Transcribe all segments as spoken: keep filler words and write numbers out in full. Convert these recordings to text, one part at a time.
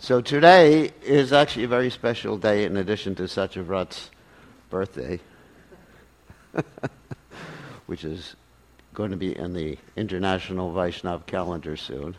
So today is actually a very special day in addition to Satyavrat's birthday, which is going to be in the International Vaishnav calendar soon.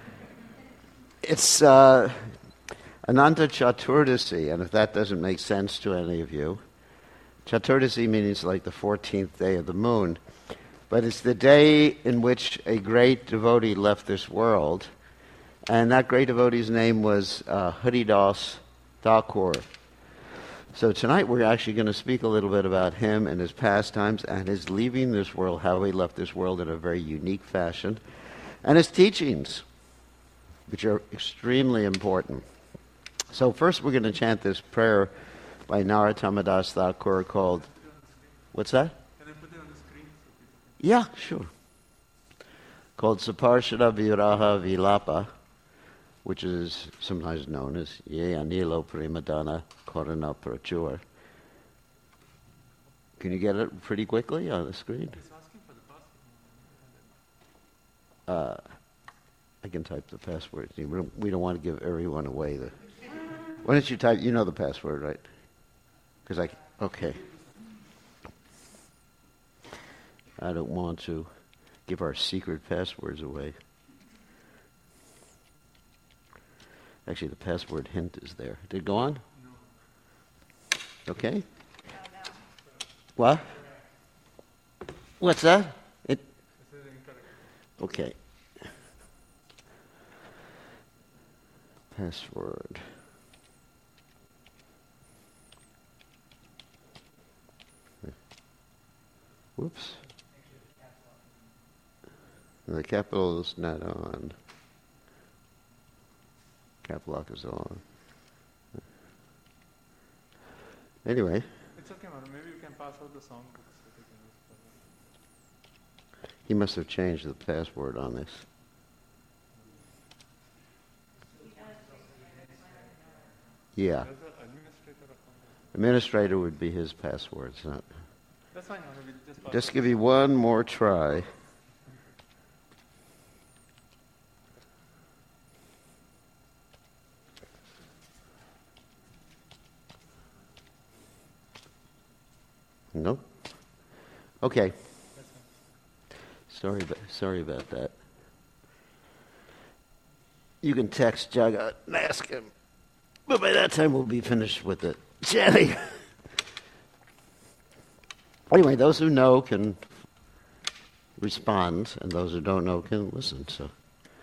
It's uh, Ananta Chaturdasi, and if that doesn't make sense to any of you, Chaturdasi means like the fourteenth day of the moon, but it's the day in which a great devotee left this world. And that great devotee's name was uh, Haridas Thakur. So tonight we're actually going to speak a little bit about him and his pastimes and his leaving this world, how he left this world in a very unique fashion, and his teachings, which are extremely important. So first we're going to chant this prayer by Narottama Das Thakur called, what's that? Can I put it on the screen? Yeah, sure. Called Saparshada Viraha Vilapa, which is sometimes known as Ye Anilo Premadana Korana Prachur. Can you get it pretty quickly on the screen? It's asking for the password. Uh, I can type the password. We don't, we don't want to give everyone away. The, why don't you type, you know the password, right? Because I, okay. I don't want to give our secret passwords away. Actually, the password hint is there. Did it go on? No. Okay. What? What's that? It. This is incorrect. Okay. Password. Whoops. The capital is not on. Cap lock is on. Anyway. It's okay, man. Maybe you can pass out the song. He must have changed the password on this. Yeah. Does the administrator account? Administrator would be his password. It's not. That's fine. Maybe just pass Just out. give you one more try. Nope. Okay. Sorry, about, sorry about that. You can text Jagat and ask him, but by that time we'll be finished with it. Jenny. Anyway, those who know can respond, and those who don't know can listen. So.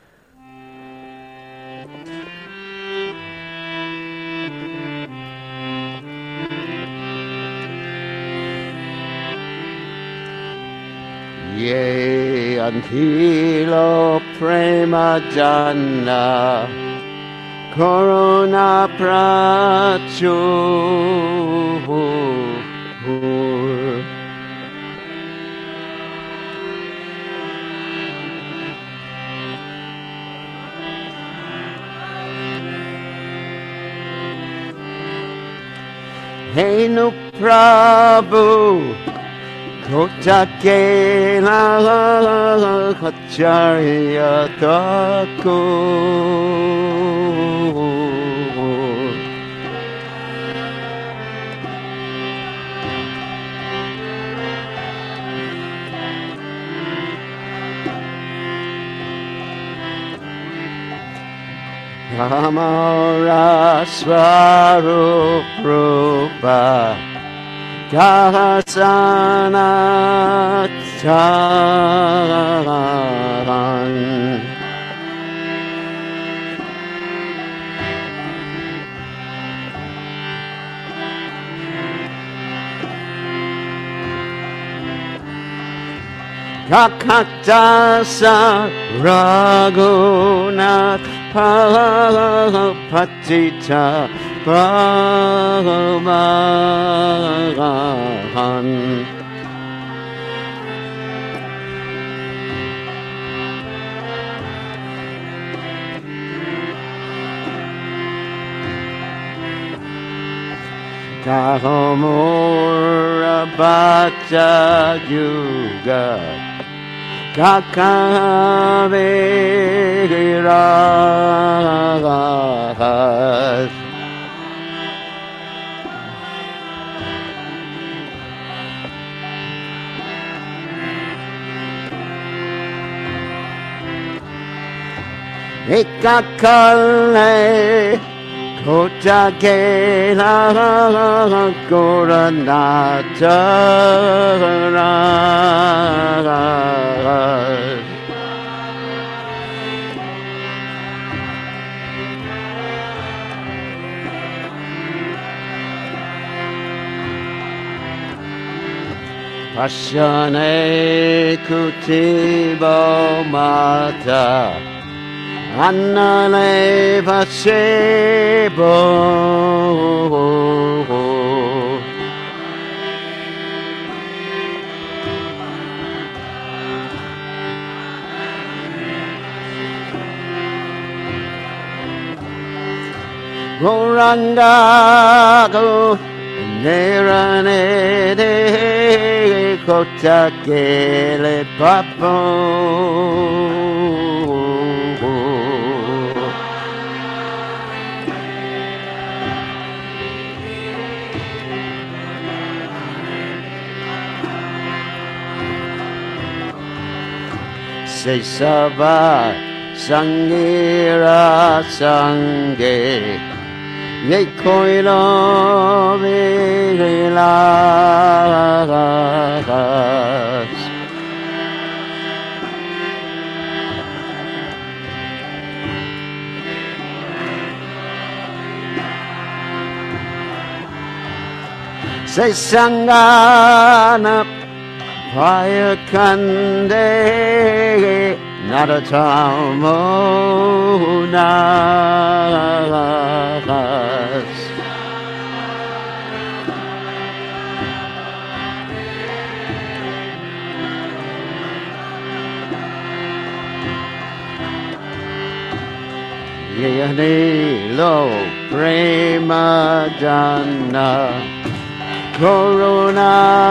Ye Antilo Prema Jana Corona Prachu Hey no Prabhu Kotake la kacharya taku Amara Swarupa Kahasana Charan Kakatasa Raghunath Patita Brahman Kahomura Bhatta Yuga Kakaviras. Ikakale kotakela koranata. Pashane kutibo mata annale vasebo. Goranga go nerane de kotakele papo. Se sava sangira sange ye koilo vilas. Se sangana Paya Kande Naratamonas. Yehane lo prema dana Corona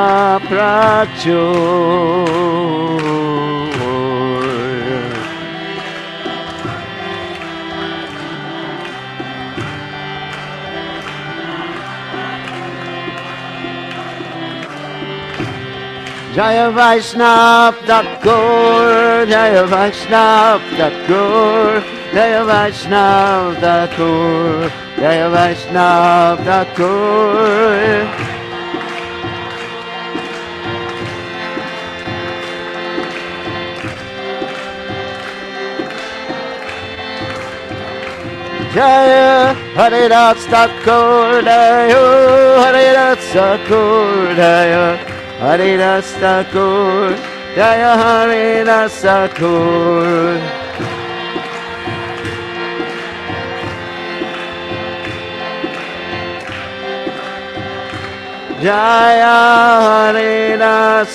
Prachur. Jaya Vaishnav Thakur, Jaya Vaishnav Thakur, Jaya Vaishnav Thakur, Jaya Vaishnav Thakur. Jaya Hare Das Thakur Jaya Hare Das Thakur Jaya Hare Das Thakur Jaya Hare Das Thakur. Jaya Hare Das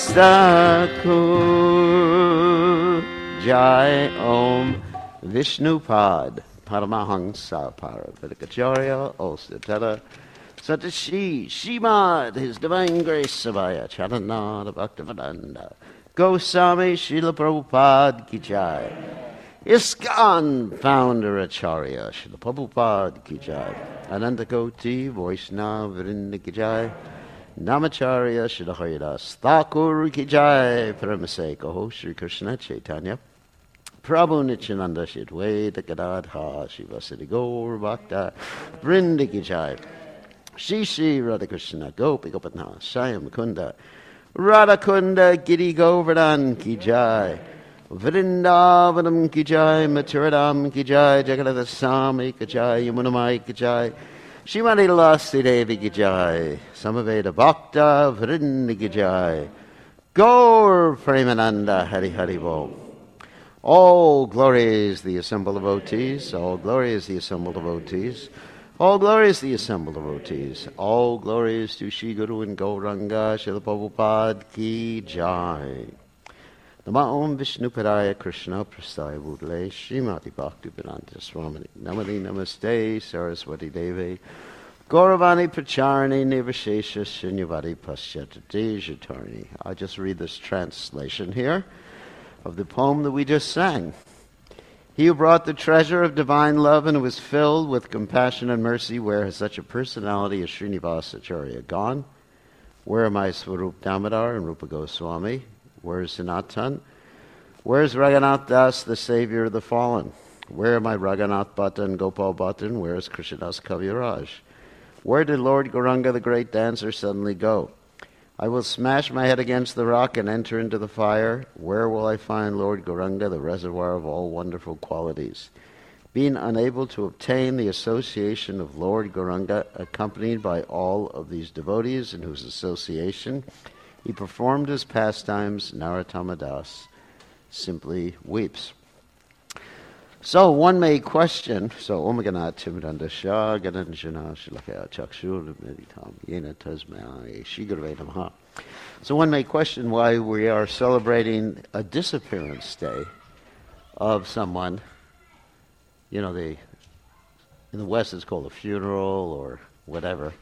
Thakur. Jai Om Vishnupad Paramahansa Paravidikacharya Osatara Satashi Shimad, His Divine Grace Savaya Charanada Bhaktivedanta Goswami Srila Prabhupada Ki Jai. ISKCON Founder Acharya Srila Prabhupada Ki Jai. Anantakoti Vaishnava Vrinda Ki Jai. Namacharya Srila Haridas Thakur Ki Jai. Paramasai Kaho Sri Krishna Chaitanya Prabhu Nityananda Shidwaita Gadadha Shivasati Gaur Bhakta Vrinda Ki Jai. Shri Shri Radhakrishna Gopi Gopatna Shayam Kunda Radhakunda Giri Govardhan Ki Jai. Vrindavanam Ki Jai. Maturadam Ki Jai. Jagadada Sami Ki Jai. Yamunamai Ki Jai. Shrimati Lasti Devi Ki Jai. Samaveda Bhakta Vrinda Ki Jai. Gaur Premananda Hari Hari Bol. All glory is the assembled devotees. All glory is the assembled devotees. All glory is the assembled devotees. All glory is to Shri Guru and Gauranga Srila Prabhupada Ki Jai. Nama Om Vishnupadaya Krishna Prasthaya Bhutale Srimati Bhaktivedanta Swamini Namani Namaste Saraswati Devi Gauravani Pracharani Nivashesha Shinyavadi Paschatati Jatarni. I'll just read this translation here. of the poem that we just sang. He who brought the treasure of divine love and was filled with compassion and mercy, where has such a personality as Srinivasa Acharya gone? Where are my Swarup Damodar and Rupa Goswami? Where is Sanatan? Where is Raghunath Das, the savior of the fallen? Where are my Raghunath Bhatta and Gopal Bhatta? Where is Krishnadas Kaviraj? Where did Lord Gauranga, the great dancer, suddenly go? I will smash my head against the rock and enter into the fire. Where will I find Lord Gauranga, the reservoir of all wonderful qualities? Being unable to obtain the association of Lord Gauranga, accompanied by all of these devotees in whose association he performed his pastimes, Narottama Das simply weeps. So one may question, so Om Ganat Timrandasha Gananjana Shilakaya Chakshur Meditam Yena Tasmai Shigurve Namaha. So one may question why we are celebrating a disappearance day of someone. You know, the in the West it's called a funeral or whatever.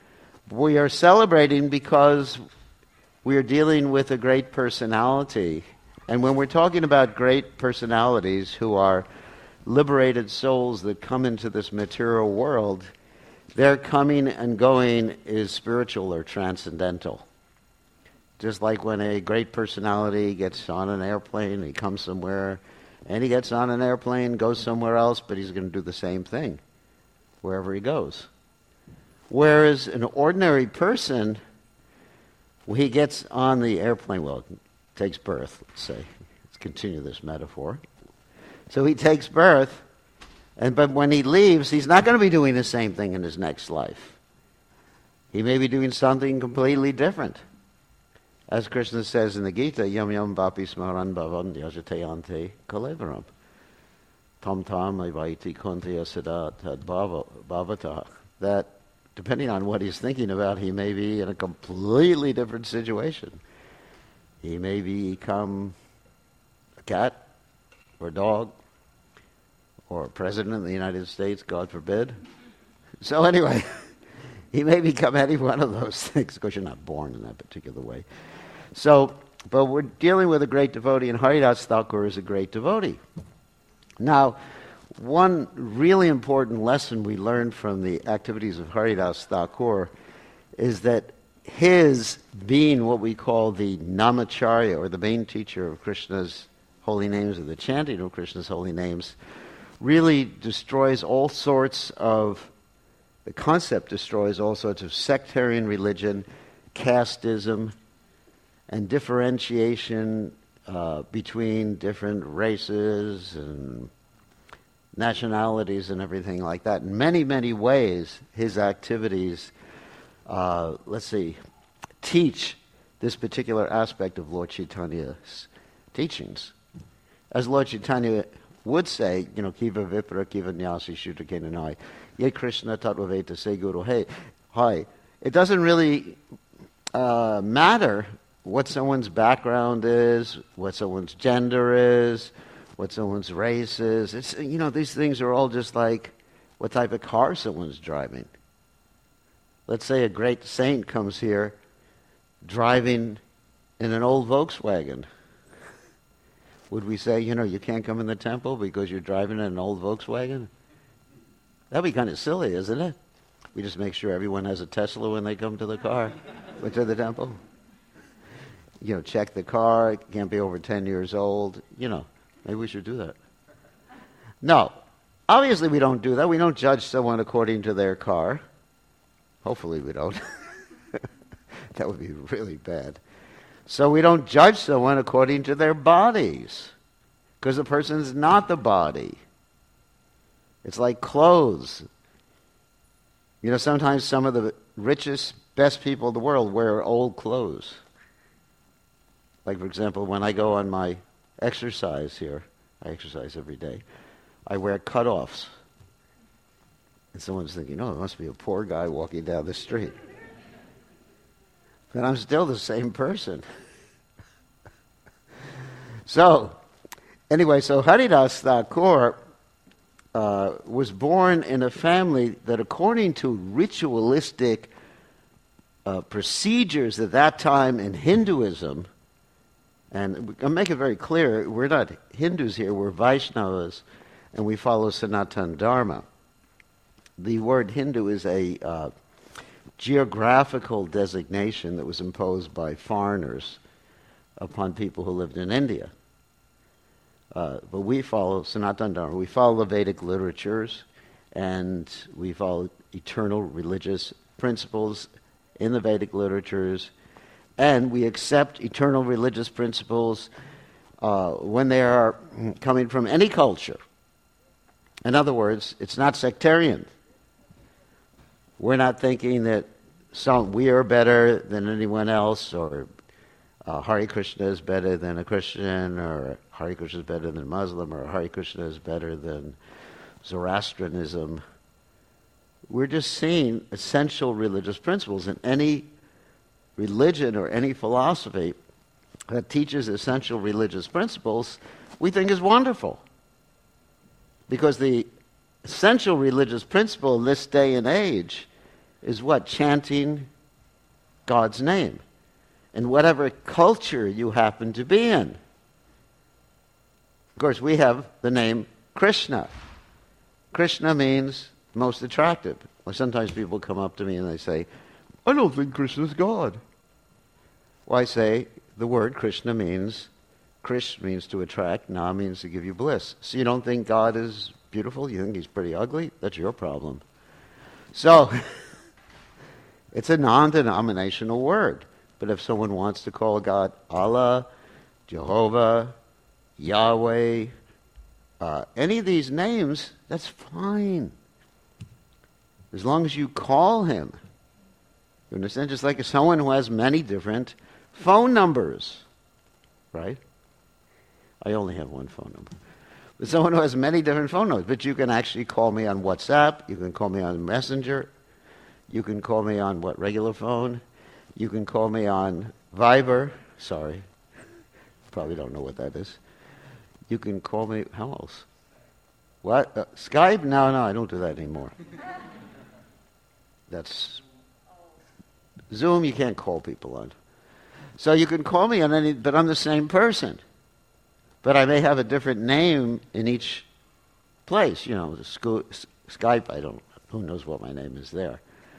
We are celebrating because we are dealing with a great personality. And when we're talking about great personalities who are liberated souls that come into this material world, their coming and going is spiritual or transcendental. Just like when a great personality gets on an airplane, he comes somewhere, and he gets on an airplane, goes somewhere else, but he's going to do the same thing wherever he goes. Whereas an ordinary person, when he gets on the airplane, well, takes birth, let's say. Let's continue this metaphor. So he takes birth, and but when he leaves, he's not going to be doing the same thing in his next life. He may be doing something completely different. As Krishna says in the Gita, Yam Yam Vapi Smaran Bhavan Yajatayante Kalevaram. Tam Tam Vaiti Kunti Asada Tad Bhavata. That depending on what he's thinking about, he may be in a completely different situation. He may become a cat or a dog or a president of the United States, God forbid. So anyway, he may become any one of those things, because you're not born in that particular way. So, but we're dealing with a great devotee, and Haridas Thakur is a great devotee. Now, one really important lesson we learned from the activities of Haridas Thakur is that his being what we call the Namacharya, or the main teacher of Krishna's holy names, or the chanting of Krishna's holy names, really destroys all sorts of, the concept destroys all sorts of sectarian religion, casteism, and differentiation uh, between different races and nationalities and everything like that. In many, many ways, his activities, uh, let's see, teach this particular aspect of Lord Chaitanya's teachings. As Lord Chaitanya would say, you know, Kiva Vipra, Kiva Nyasi, Shuddha Kenanai, Ye Krishna Tattva Veta Se Guru Hey. Hi. It doesn't really uh, matter what someone's background is, what someone's gender is, what someone's race is. It's, you know, these things are all just like what type of car someone's driving. Let's say a great saint comes here driving in an old Volkswagen. Would we say, you know, you can't come in the temple because you're driving in an old Volkswagen? That'd be kind of silly, isn't it? We just make sure everyone has a Tesla when they come to the car, to the temple. You know, check the car, it can't be over ten years old. You know, maybe we should do that. No, obviously we don't do that. We don't judge someone according to their car. Hopefully we don't. That would be really bad. So we don't judge someone according to their bodies, because the person's not the body. It's like clothes. You know, sometimes some of the richest, best people in the world wear old clothes. Like, for example, when I go on my exercise here, I exercise every day, I wear cutoffs. And someone's thinking, oh, it must be a poor guy walking down the street. But I'm still the same person. So, anyway, so Haridas Thakur uh, was born in a family that, according to ritualistic uh, procedures at that time in Hinduism, And I'll make it very clear, we're not Hindus here, we're Vaishnavas, and we follow Sanatana Dharma. The word Hindu is a uh, geographical designation that was imposed by foreigners upon people who lived in India. Uh, but we follow Sanatana Dharma. We follow the Vedic literatures, and we follow eternal religious principles in the Vedic literatures, and we accept eternal religious principles uh, when they are coming from any culture. In other words, it's not sectarian. We're not thinking that some we are better than anyone else, or uh, Hare Krishna is better than a Christian, or Hare Krishna is better than a Muslim, or Hare Krishna is better than Zoroastrianism. We're just seeing essential religious principles, in any religion or any philosophy that teaches essential religious principles, we think is wonderful. Because the essential religious principle in this day and age is what? Chanting God's name in whatever culture you happen to be in. Of course, we have the name Krishna. Krishna means most attractive. Well, sometimes people come up to me and they say, I don't think Krishna's God. Well, I say, the word Krishna means, Krish means to attract, Na means to give you bliss. So you don't think God is beautiful? You think he's pretty ugly? That's your problem. So, it's a non-denominational word. But if someone wants to call God Allah, Jehovah, Yahweh, uh, any of these names, that's fine. As long as you call him. You understand? Just like someone who has many different phone numbers, right? I only have one phone number. But someone who has many different phone numbers. But you can actually call me on WhatsApp. You can call me on Messenger. You can call me on what, regular phone? You can call me on Viber. Sorry. Probably don't know what that is. You can call me, how else? What? Uh, Skype? No, no, I don't do that anymore. That's Zoom, you can't call people on. So you can call me on any, but I'm the same person. But I may have a different name in each place. You know, the school, Skype, I don't, who knows what my name is there.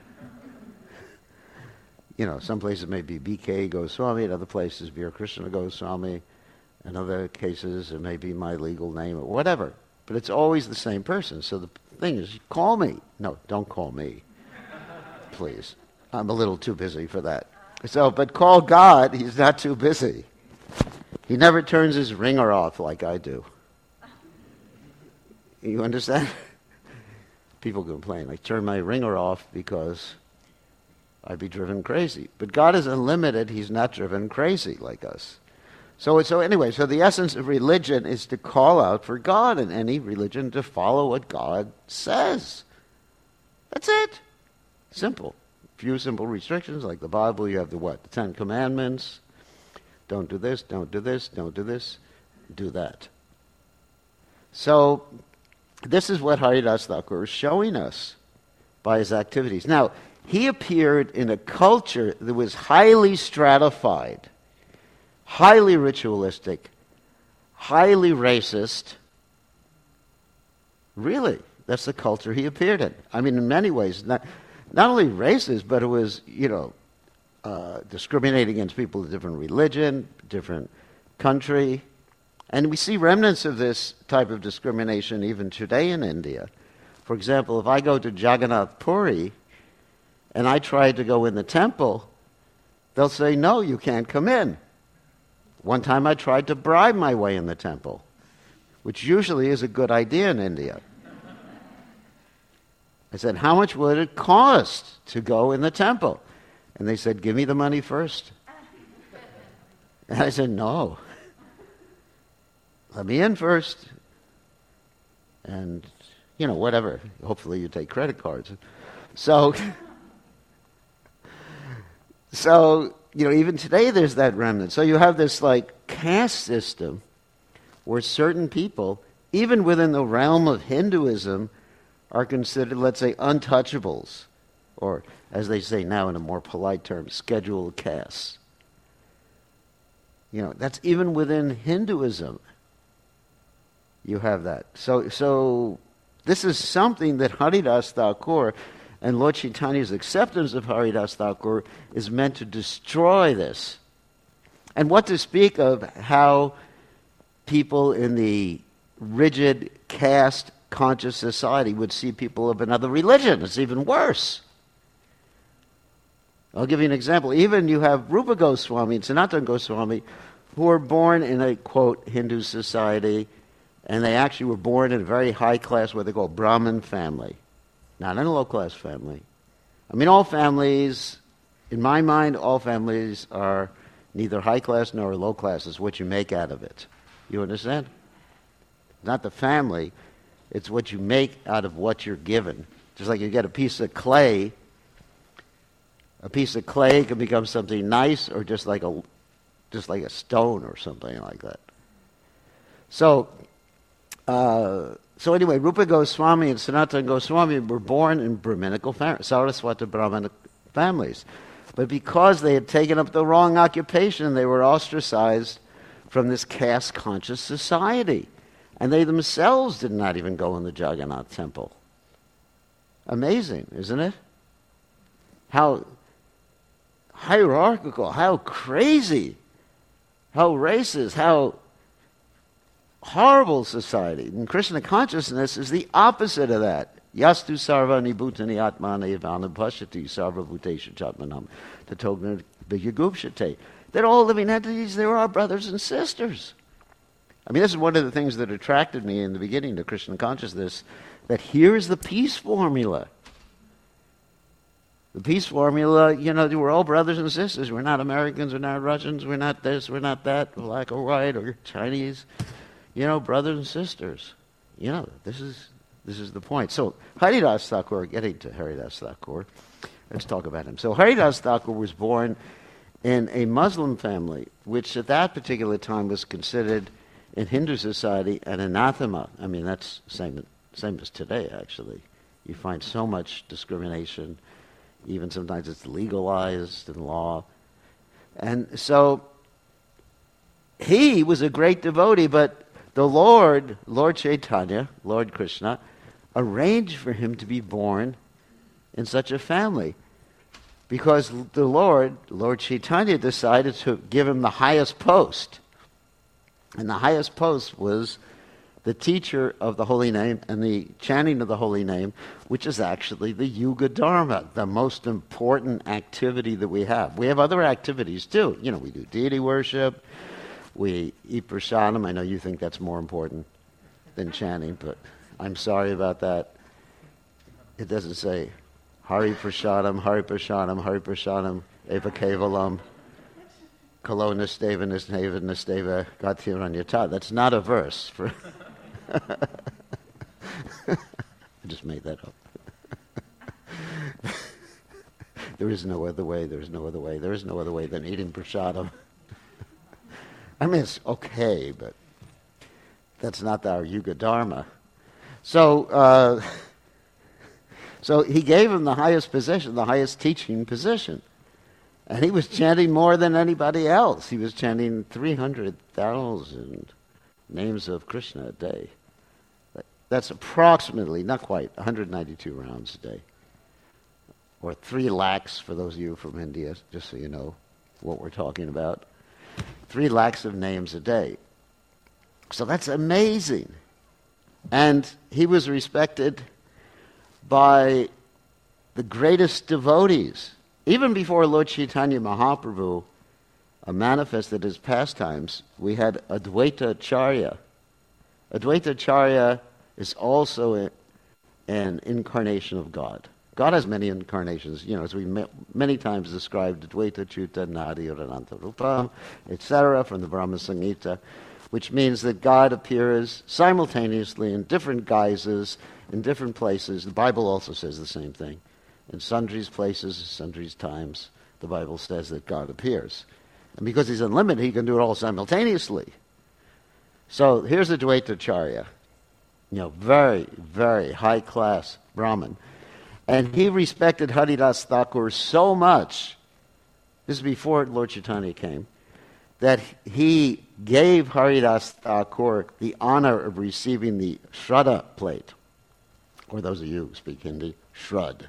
You know, some places may be B K Goswami, in other places Veer Krishna Goswami, in other cases it may be my legal name or whatever. But it's always the same person. So the thing is, call me. No, don't call me. Please. I'm a little too busy for that. So, but call God, he's not too busy. He never turns his ringer off like I do. You understand? People complain, I turn my ringer off because I'd be driven crazy. But God is unlimited, he's not driven crazy like us. So, so anyway, so the essence of religion is to call out for God, in any religion, to follow what God says. That's it. Simple. Few simple restrictions, like the Bible, you have the what? The Ten Commandments. Don't do this, don't do this, don't do this, do that. So, this is what Haridas Thakur is showing us by his activities. Now, he appeared in a culture that was highly stratified, highly ritualistic, highly racist. Really, that's the culture he appeared in. I mean, in many ways, not... Not only racist, but it was, you know, uh, discriminating against people of different religion, different country. And we see remnants of this type of discrimination even today in India. For example, if I go to Jagannath Puri and I try to go in the temple, they'll say, no, you can't come in. One time I tried to bribe my way in the temple, which usually is a good idea in India. I said, how much would it cost to go in the temple? And they said, give me the money first. And I said, no. Let me in first. And, you know, whatever. Hopefully you take credit cards. So, so, you know, even today there's that remnant. So you have this, like, caste system where certain people, even within the realm of Hinduism, are considered, let's say, untouchables, or, as they say now in a more polite term, scheduled castes. You know, that's even within Hinduism. You have that. So, so this is something that Haridas Thakur and Lord Chaitanya's acceptance of Haridas Thakur is meant to destroy this. And what to speak of how people in the rigid caste conscious society would see people of another religion. It's even worse. I'll give you an example. Even you have Rupa Goswami and Sanatana Goswami who were born in a, quote, Hindu society, and they actually were born in a very high class, what they call Brahmin family, not in a low class family. I mean, all families, in my mind, all families are neither high class nor low class. It's what you make out of it. You understand? Not the family. It's what you make out of what you're given. Just like you get a piece of clay. A piece of clay can become something nice, or just like a, just like a stone or something like that. So, uh, so anyway, Rupa Goswami and Sanatana Goswami were born in Brahminical families, Saraswata Brahminic families. But because they had taken up the wrong occupation, they were ostracized from this caste-conscious society. And they themselves did not even go in the Jagannath temple. Amazing, isn't it? How hierarchical, how crazy, how racist, how horrible society. And Krishna consciousness is the opposite of that. Yastu sarvani bhutani atmani vanabhashati sarva bhutesha chatmanam tatogna bhigagupshate. They're all living entities. They're our brothers and sisters. I mean, this is one of the things that attracted me in the beginning to Krishna consciousness, that here is the peace formula. The peace formula, you know, we're all brothers and sisters. We're not Americans, we're not Russians, we're not this, we're not that, black or white or Chinese. You know, brothers and sisters. You know, this is this is the point. So, Haridas Thakur, getting to Haridas Thakur, let's talk about him. So, Haridas Thakur was born in a Muslim family, which at that particular time was considered in Hindu society an anathema. I mean, that's same same as today, actually. You find so much discrimination. Even sometimes it's legalized in law. And so he was a great devotee, but the Lord, Lord Chaitanya, Lord Krishna, arranged for him to be born in such a family. Because the Lord, Lord Chaitanya, decided to give him the highest post. And the highest post was the teacher of the holy name and the chanting of the holy name, which is actually the Yuga Dharma, the most important activity that we have. We have other activities too. You know, we do deity worship, we eat prasadam. I know you think that's more important than chanting, but I'm sorry about that. It doesn't say Hari Prasadam, Hari Prasadam, Hari Prasadam, Eva Kevalam, Kalo Nasteva, Nasteva, Nasteva, Gatiranyata. That's not a verse. For I just made that up. There is no other way, there is no other way, there is no other way than eating prasadam. I mean, it's okay, but that's not our Yuga Dharma. So, uh, so he gave him the highest position, the highest teaching position. And he was chanting more than anybody else. He was chanting three hundred thousand names of Krishna a day. That's approximately, not quite, one hundred ninety-two rounds a day. Or three lakhs for those of you from India, just so you know what we're talking about. Three lakhs of names a day. So that's amazing. And he was respected by the greatest devotees. Even before Lord Chaitanya Mahaprabhu uh, manifested his pastimes, we had Advaita Acharya. Advaita Acharya is also a, an incarnation of God. God has many incarnations, you know, as we ma- many times described, Advaita Chuta Nadi Urananta Rupam, et cetera, from the Brahma Samhita, which means that God appears simultaneously in different guises, in different places. The Bible also says the same thing. In sundries places, sundries times, the Bible says that God appears. And because he's unlimited, he can do it all simultaneously. So here's Advaita Acharya, you know, very, very high-class Brahmin. And he respected Haridas Thakur so much, this is before Lord Chaitanya came, that he gave Haridas Thakur the honor of receiving the Shraddha plate. Or those of you who speak Hindi, Shrud.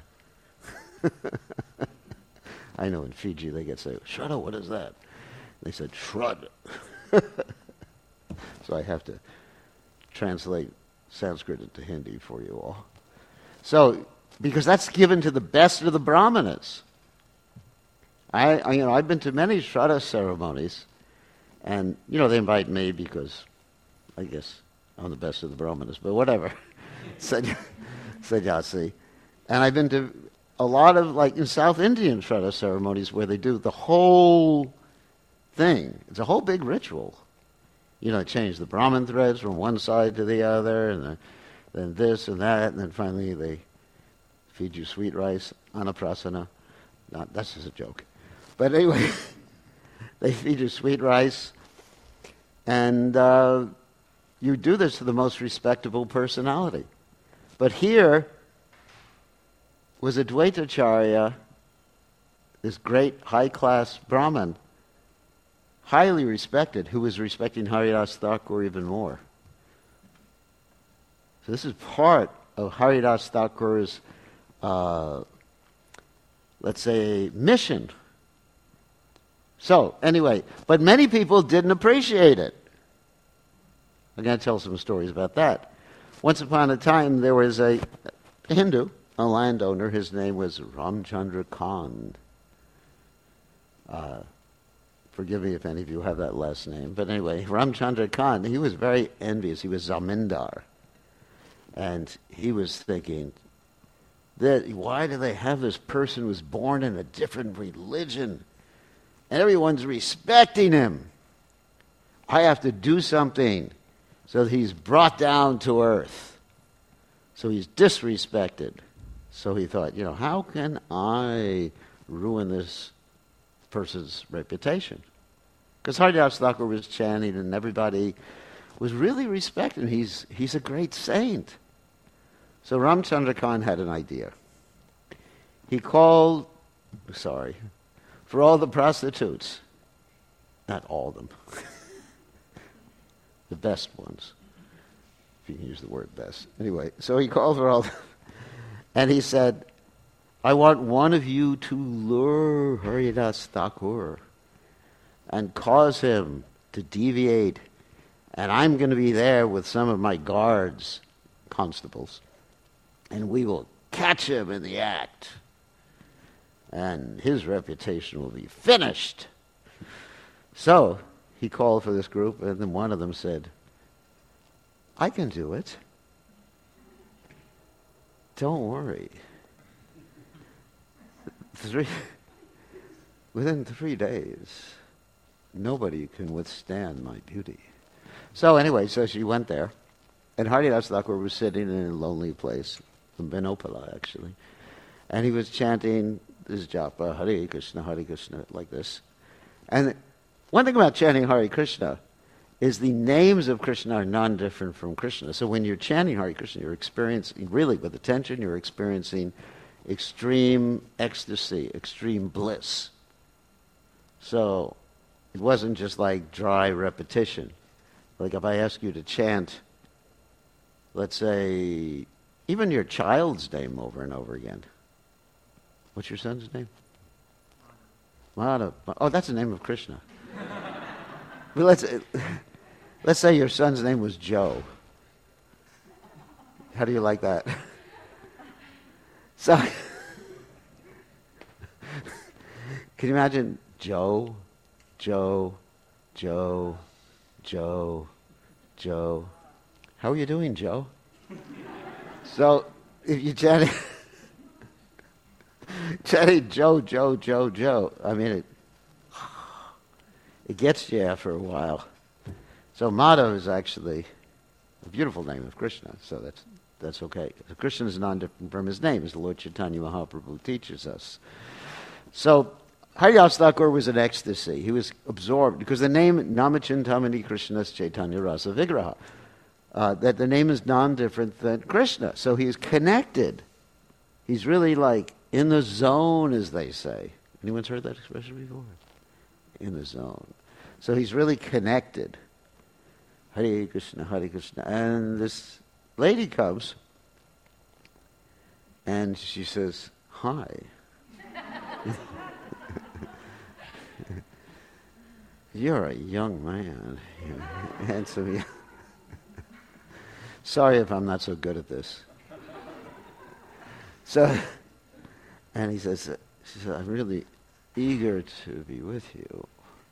I know in Fiji they get say, Shraddha, what is that? They said, Shrud. So I have to translate Sanskrit into Hindi for you all. So, because that's given to the best of the Brahmanas. I, I you know, I've been to many Shraddha ceremonies, and, you know, they invite me because, I guess, I'm the best of the Brahmanas, but whatever. Sannyasi. And I've been to a lot of, like, in South Indian Shraddha ceremonies where they do the whole thing. It's a whole big ritual. You know, change the Brahmin threads from one side to the other, and then, then this and that, and then finally they feed you sweet rice, anaprasana. Not, that's just a joke. But anyway, they feed you sweet rice, and uh, you do this to the most respectable personality. But here was Advaitacharya, this great high-class Brahmin, highly respected, who was respecting Haridas Thakur even more. So this is part of Haridas Thakur's, uh, let's say, mission. So, anyway, but many people didn't appreciate it. I'm going to tell some stories about that. Once upon a time, there was a Hindu, a landowner. His name was Ramchandra Khan. Uh, forgive me if any of you have that last name. But anyway, Ramchandra Khan, he was very envious. He was Zamindar. And he was thinking, that why do they have this person who was born in a different religion? And everyone's respecting him. I have to do something so that he's brought down to earth. So he's disrespected. So he thought, you know, how can I ruin this person's reputation? Because Haridas Thakur was chanting and everybody was really respecting him. He's, he's a great saint. So Ramchandra Khan had an idea. He called, sorry, for all the prostitutes, not all of them, the best ones, if you can use the word best. Anyway, so he called for all them, and he said, I want one of you to lure Haridas Thakur and cause him to deviate, and I'm going to be there with some of my guards, constables, and we will catch him in the act, and his reputation will be finished. So he called for this group, and then one of them said, I can do it. Don't worry. Three, within three days, nobody can withstand my beauty. So anyway, so she went there, and Haridas Thakur was sitting in a lonely place, in Benopala actually, and he was chanting this japa, Hare Krishna, Hare Krishna, like this. And one thing about chanting Hare Krishna is the names of Krishna are non-different from Krishna. So when you're chanting Hare Krishna, you're experiencing, really with attention, you're experiencing extreme ecstasy, extreme bliss. So it wasn't just like dry repetition. Like if I ask you to chant, let's say, even your child's name over and over again. What's your son's name? Madhav. Oh, that's the name of Krishna. But let's, let's say your son's name was Joe. How do you like that? So, can you imagine Joe, Joe, Joe, Joe, Joe? How are you doing, Joe? So, if you chant chanting Joe, Joe, Joe, Joe, I mean, it it gets you after a while. So Madhav is actually a beautiful name of Krishna, so that's that's okay. Krishna is non-different from his name, as the Lord Chaitanya Mahaprabhu teaches us. So Haridas Thakur was in ecstasy. He was absorbed, because the name Namachintamani Krishna's Chaitanya Rasa Vigraha, uh, that the name is non-different than Krishna. So he's connected. He's really like in the zone, as they say. Anyone's heard that expression before? In the zone. So he's really connected. Hare Krishna, Hare Krishna. And this lady comes, and she says, hi. You're a young man. Handsome. Sorry if I'm not so good at this. So, and he says, she said, I'm really eager to be with you.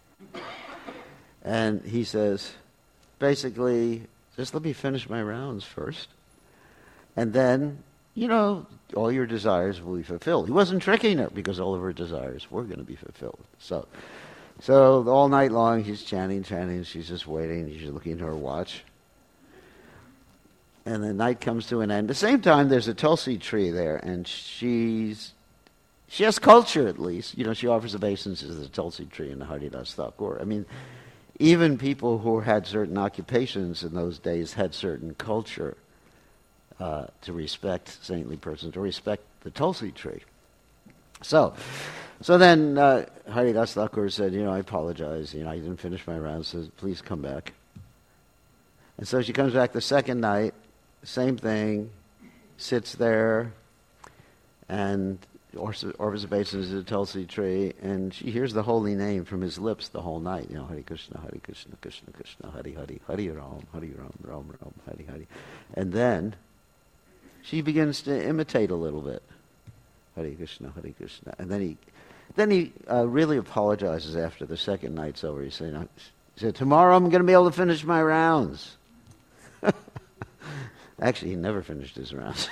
And he says, basically, just let me finish my rounds first. And then, you know, all your desires will be fulfilled. He wasn't tricking her because all of her desires were going to be fulfilled. So, so all night long he's chanting, chanting. She's just waiting. She's looking at her watch. And the night comes to an end. At the same time, there's a Tulsi tree there, and she's she has culture at least. You know, she offers obeisances to the Tulsi tree in the Haridas Thakur. I mean, even people who had certain occupations in those days had certain culture uh, to respect saintly persons, to respect the Tulsi tree. So, so then uh, Haridas Thakur said, you know, I apologize. You know, I didn't finish my round. Says, please come back. And so she comes back the second night. Same thing, sits there, and offers obeisance to the Tulsi tree, and she hears the holy name from his lips the whole night. You know, Hare Krishna, Hare Krishna, Krishna Krishna, Hare Hare, Hare Ram, Hare Ram, Ram Ram, Hare Hare. And then she begins to imitate a little bit. Hare Krishna, Hare Krishna. And then he then he uh, really apologizes after the second night's over. He said, he said, tomorrow I'm going to be able to finish my rounds. Actually, he never finished his rounds.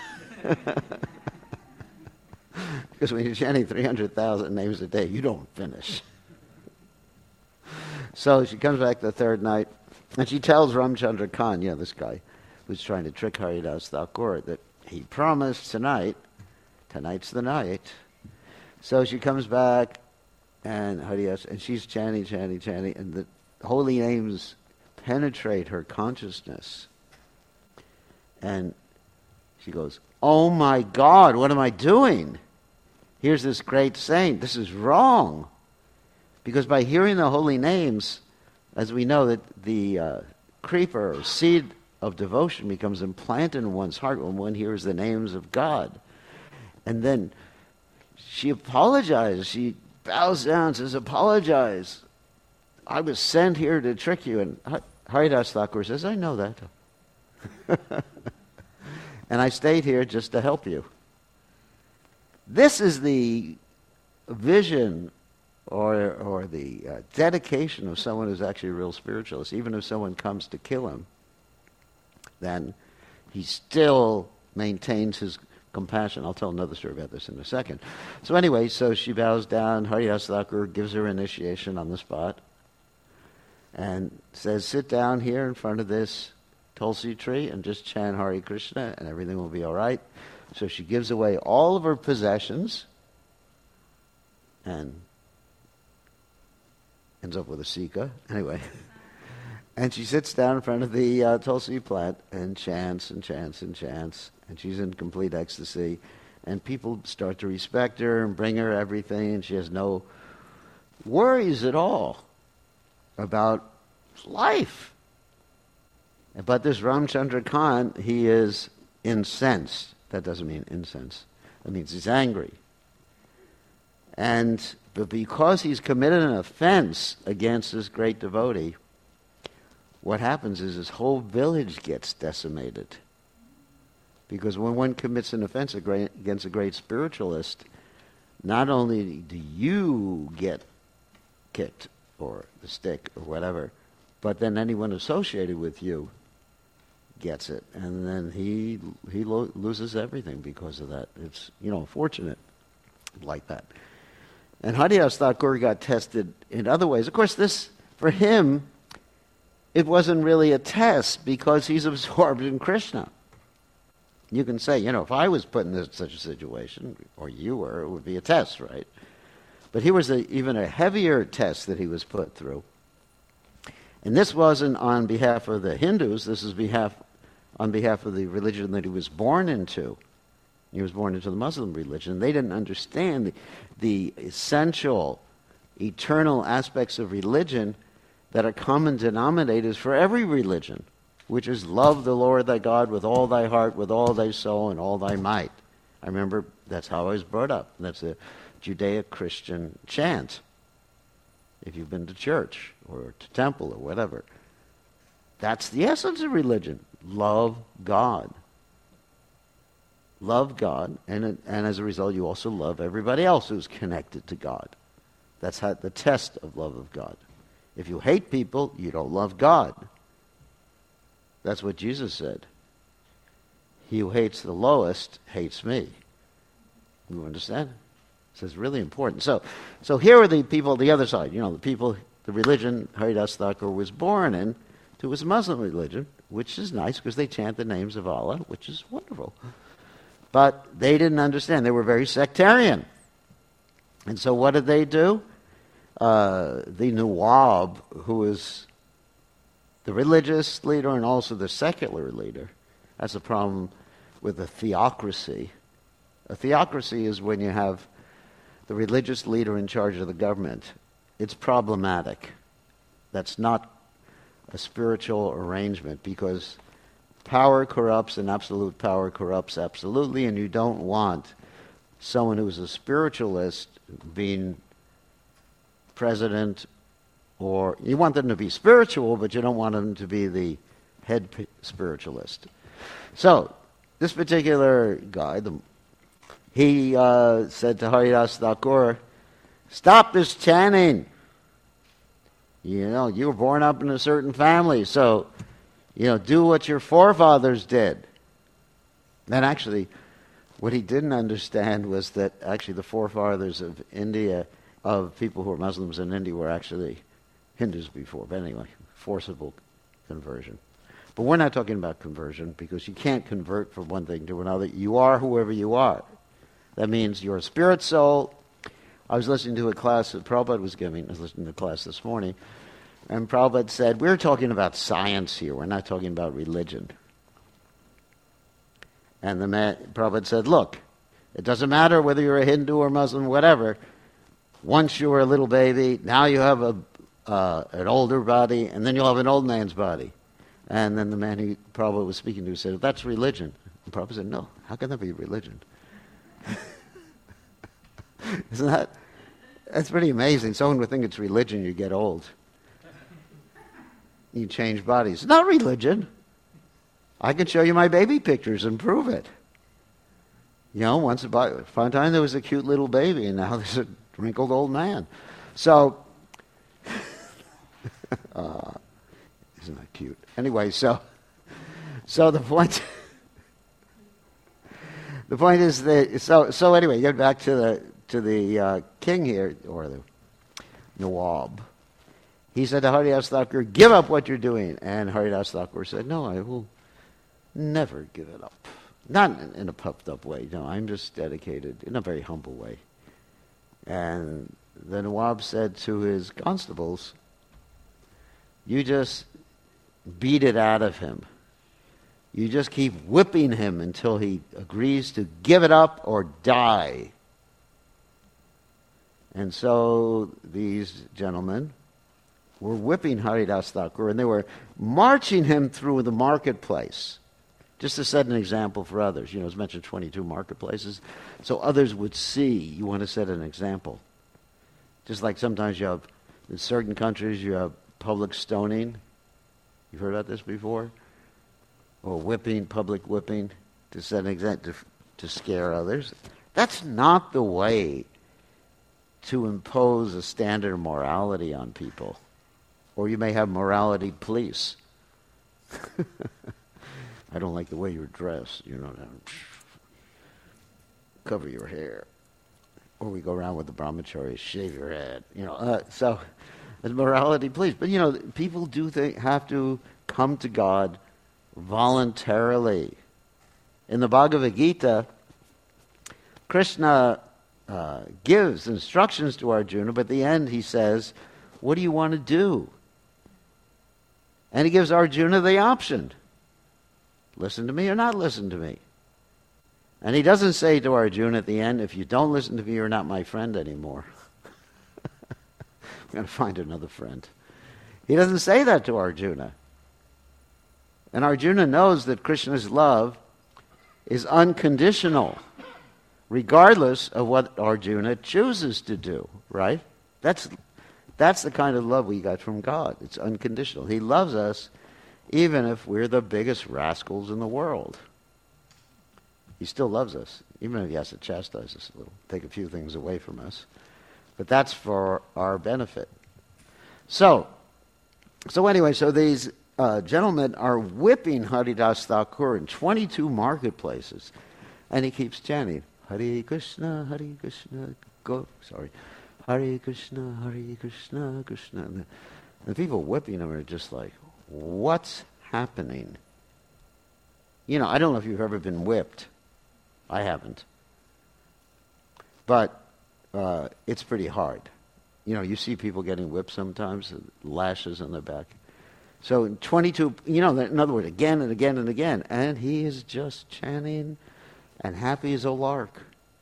Because when you're chanting three hundred thousand names a day, you don't finish. So she comes back the third night, and she tells Ramchandra Khan, you know, this guy who's trying to trick Haridas Thakur, that he promised tonight, tonight's the night. So she comes back, and Haridas, and she's chanting, chanting, chanting, and the holy names penetrate her consciousness. And she goes, oh my God, what am I doing? Here's this great saint. This is wrong. Because by hearing the holy names, as we know that the uh, creeper or seed of devotion becomes implanted in one's heart when one hears the names of God. And then she apologizes. She bows down and says, apologize. I was sent here to trick you. And Haridas Thakur says, I know that. And I stayed here just to help you. This is the vision or or the uh, dedication of someone who's actually a real spiritualist. Even if someone comes to kill him, then he still maintains his compassion. I'll tell another story about this in a second. So anyway, so she bows down. Haridas Thakur gives her initiation on the spot and says, sit down here in front of this Tulsi tree and just chant Hare Krishna and everything will be all right. So she gives away all of her possessions and ends up with a Sika. Anyway. And she sits down in front of the uh, Tulsi plant and chants and chants and chants. And she's in complete ecstasy. And people start to respect her and bring her everything. And she has no worries at all about life. But this Ramchandra Khan, he is incensed. That doesn't mean incense. That means he's angry. And but because he's committed an offense against this great devotee, what happens is his whole village gets decimated. Because when one commits an offense against a great spiritualist, not only do you get kicked or the stick or whatever, but then anyone associated with you gets it, and then he he lo- loses everything because of that. It's, you know, unfortunate like that. And Haridas Thakur got tested in other ways. Of course, this, for him, it wasn't really a test because he's absorbed in Krishna. You can say, you know, if I was put in this, such a situation, or you were, it would be a test, right? But here was a, even a heavier test that he was put through. And this wasn't on behalf of the Hindus, this is behalf on behalf of the religion that he was born into. He was born into the Muslim religion. They didn't understand the, the essential, eternal aspects of religion that are common denominators for every religion, which is love the Lord thy God with all thy heart, with all thy soul, and all thy might. I remember that's how I was brought up. That's a Judeo-Christian chant. If you've been to church or to temple or whatever. That's the essence of religion. Love God. Love God, and, and as a result, you also love everybody else who's connected to God. That's how, the test of love of God. If you hate people, you don't love God. That's what Jesus said. He who hates the lowest hates me. You understand? So it's really important. So, so here are the people, the other side. You know, the people, the religion Haridas Thakur was born in, to his Muslim religion, which is nice because they chant the names of Allah, which is wonderful. But they didn't understand. They were very sectarian. And so what did they do? Uh, the Nawab, who is the religious leader and also the secular leader, that's the problem with a theocracy. A theocracy is when you have the religious leader in charge of the government. It's problematic. That's not a spiritual arrangement because power corrupts and absolute power corrupts absolutely, and you don't want someone who's a spiritualist being president, or you want them to be spiritual, but you don't want them to be the head p- spiritualist. So, this particular guy, the, he uh, said to Haridas Thakur, stop this chanting. You know, you were born up in a certain family, so, you know, do what your forefathers did. And actually, what he didn't understand was that actually the forefathers of India, of people who were Muslims in India, were actually Hindus before. But anyway, forcible conversion. But we're not talking about conversion because you can't convert from one thing to another. You are whoever you are. That means you're a spirit soul. I was listening to a class that Prabhupada was giving. I was listening to a class this morning. And Prabhupada said, we're talking about science here. We're not talking about religion. And the man, Prabhupada said, look, it doesn't matter whether you're a Hindu or Muslim, whatever. Once you were a little baby, now you have a uh, an older body, and then you'll have an old man's body. And then the man he Prabhupada was speaking to said, that's religion. And Prabhupada said, no, how can that be religion? Isn't that? That's pretty amazing. Someone would think it's religion, you get old. You change bodies. It's not religion. I can show you my baby pictures and prove it. You know, once upon a time there was a cute little baby, and now there's a wrinkled old man. So, uh, isn't that cute? Anyway, so, so the point, the point is that so so anyway, get back to the to the uh, king here, or the Nawab. He said to Haridas Thakur, give up what you're doing. And Haridas Thakur said, no, I will never give it up. Not in, in a puffed up way. No, I'm just dedicated in a very humble way. And the Nawab said to his constables, you just beat it out of him. You just keep whipping him until he agrees to give it up or die. And so these gentlemen were whipping Haridas Thakur, and they were marching him through the marketplace, just to set an example for others. You know, it's mentioned twenty-two marketplaces, so others would see. You want to set an example. Just like sometimes you have, in certain countries, you have public stoning. You've heard about this before? Or whipping, public whipping, to set an example, to, to scare others. That's not the way to impose a standard of morality on people. Or you may have morality police. I don't like the way you're dressed, you know. Cover your hair. Or we go around with the brahmachari, shave your head. You know, uh, so it's morality police. But, you know, people do th- have to come to God voluntarily. In the Bhagavad Gita, Krishna uh, gives instructions to Arjuna, but at the end he says, what do you want to do? And he gives Arjuna the option. Listen to me or not listen to me. And he doesn't say to Arjuna at the end, if you don't listen to me, you're not my friend anymore. I'm going to find another friend. He doesn't say that to Arjuna. And Arjuna knows that Krishna's love is unconditional, regardless of what Arjuna chooses to do, right? That's, that's the kind of love we got from God. It's unconditional. He loves us even if we're the biggest rascals in the world. He still loves us, even if he has to chastise us a little, take a few things away from us. But that's for our benefit. So, so anyway, so these uh, gentlemen are whipping Haridas Thakur in twenty-two marketplaces. And he keeps chanting, Hare Krishna, Hare Krishna, go, sorry, Hare Krishna, Hare Krishna, Krishna. And the, the people whipping him are just like, what's happening? You know, I don't know if you've ever been whipped. I haven't. But uh, it's pretty hard. You know, you see people getting whipped sometimes, lashes on their back. So in twenty-two, you know, in other words, again and again and again. And he is just chanting and happy as a lark.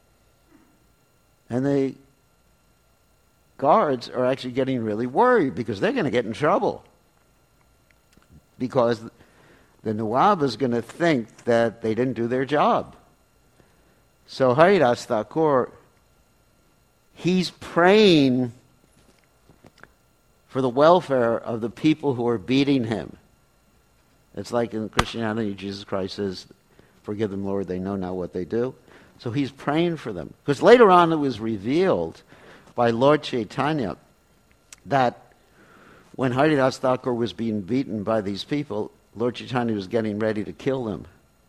And the guards are actually getting really worried because they're going to get in trouble. Because the Nawab is going to think that they didn't do their job. So Haridas Thakur, he's praying for the welfare of the people who are beating him. It's like in Christianity, Jesus Christ says, forgive them, Lord, they know not what they do. So he's praying for them. Because later on it was revealed by Lord Chaitanya that when Haridas Thakur was being beaten by these people, Lord Chaitanya was getting ready to kill them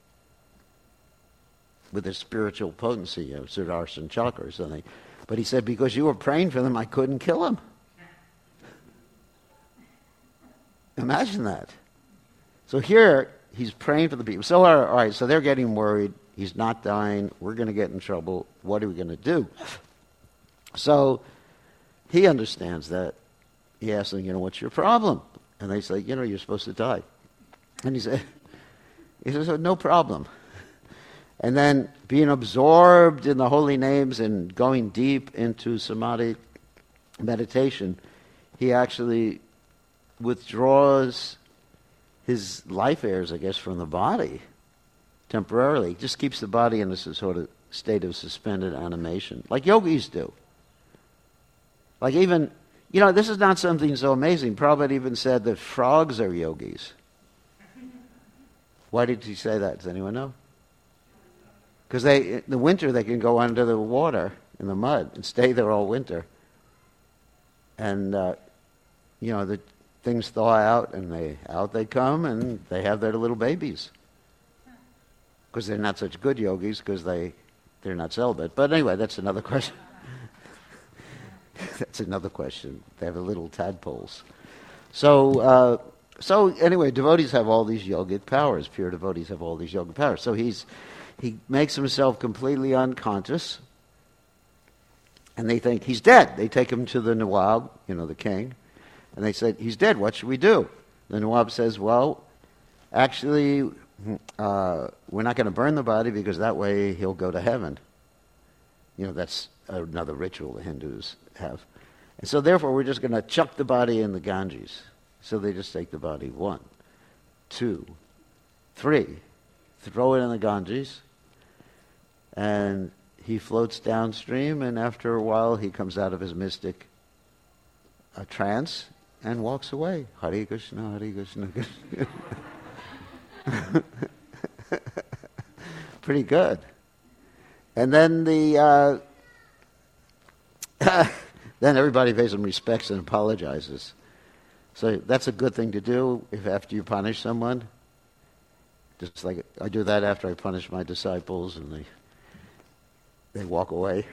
with his spiritual potency, you know, Sudarshan Chakra or something. But he said, because you were praying for them, I couldn't kill them. Imagine that. So here, he's praying for the people. So, all right, so they're getting worried. He's not dying. We're going to get in trouble. What are we going to do? So he understands that. He asks them, you know, what's your problem? And they say, you know, you're supposed to die. And he said, he says, oh, no problem. And then being absorbed in the holy names and going deep into samadhi meditation, he actually withdraws his life airs, I guess, from the body temporarily. Just keeps the body in this sort of state of suspended animation, like yogis do. Like even, you know, this is not something so amazing. Prabhupada even said that frogs are yogis. Why did he say that? Does anyone know? Because they, in the winter, they can go under the water in the mud and stay there all winter. And, uh, you know, the things thaw out, and they out they come, and they have their little babies. Because they're not such good yogis, because they, they're not celibate. But anyway, that's another question. That's another question. They have little tadpoles. So, uh, so anyway, devotees have all these yogic powers. Pure devotees have all these yogic powers. So he's he makes himself completely unconscious, and they think he's dead. They take him to the Nawab, you know, the king, and they said, he's dead. What should we do? The Nawab says, well, actually, uh, we're not going to burn the body because that way he'll go to heaven. You know, that's another ritual the Hindus have. And so therefore we're just going to chuck the body in the Ganges. So they just take the body, one, two, three, throw it in the Ganges, and he floats downstream, and after a while he comes out of his mystic uh, trance and walks away. Hare Krishna, Hare Krishna, Krishna. Pretty good. And then the uh, then everybody pays him respects and apologizes. So that's a good thing to do if after you punish someone. Just like I do that after I punish my disciples, and they they walk away.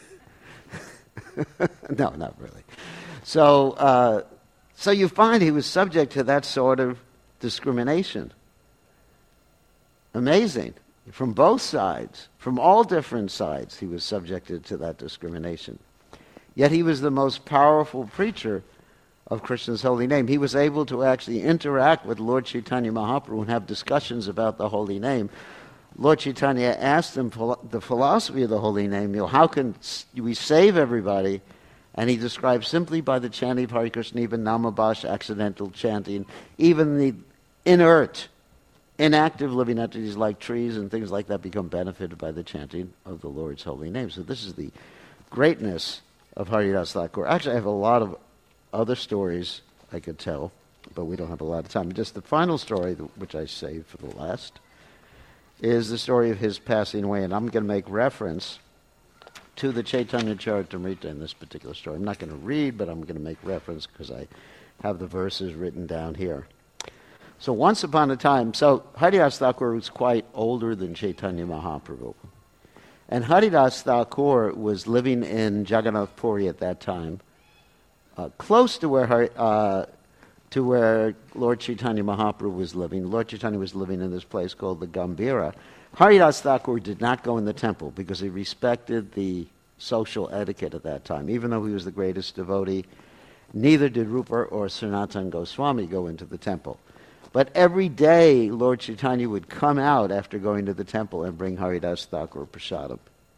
No, not really. So uh, so you find he was subject to that sort of discrimination. Amazing. From both sides, from all different sides, he was subjected to that discrimination. Yet he was the most powerful preacher of Krishna's holy name. He was able to actually interact with Lord Chaitanya Mahaprabhu and have discussions about the holy name. Lord Chaitanya asked him the philosophy of the holy name. You know, how can we save everybody And he describes simply by the chanting of Hare Krishna, even Namabash, accidental chanting, even the inert, inactive living entities like trees and things like that become benefited by the chanting of the Lord's holy name. So this is the greatness of Haridas Thakur. Actually, I have a lot of other stories I could tell, but we don't have a lot of time. Just the final story, which I saved for the last, is the story of his passing away. And I'm going to make reference to the Chaitanya Charitamrita in this particular story. I'm not going to read, but I'm going to make reference because I have the verses written down here. So once upon a time, so Haridas Thakur was quite older than Chaitanya Mahaprabhu. And Haridas Thakur was living in Jagannath Puri at that time, uh, close to where uh, to where Lord Chaitanya Mahaprabhu was living. Lord Chaitanya was living in this place called the Gambhira. Haridas Thakur did not go in the temple because he respected the social etiquette at that time. Even though he was the greatest devotee, neither did Rupa or Sanatana Goswami go into the temple. But every day, Lord Chaitanya would come out after going to the temple and bring Haridas Thakur prasadam.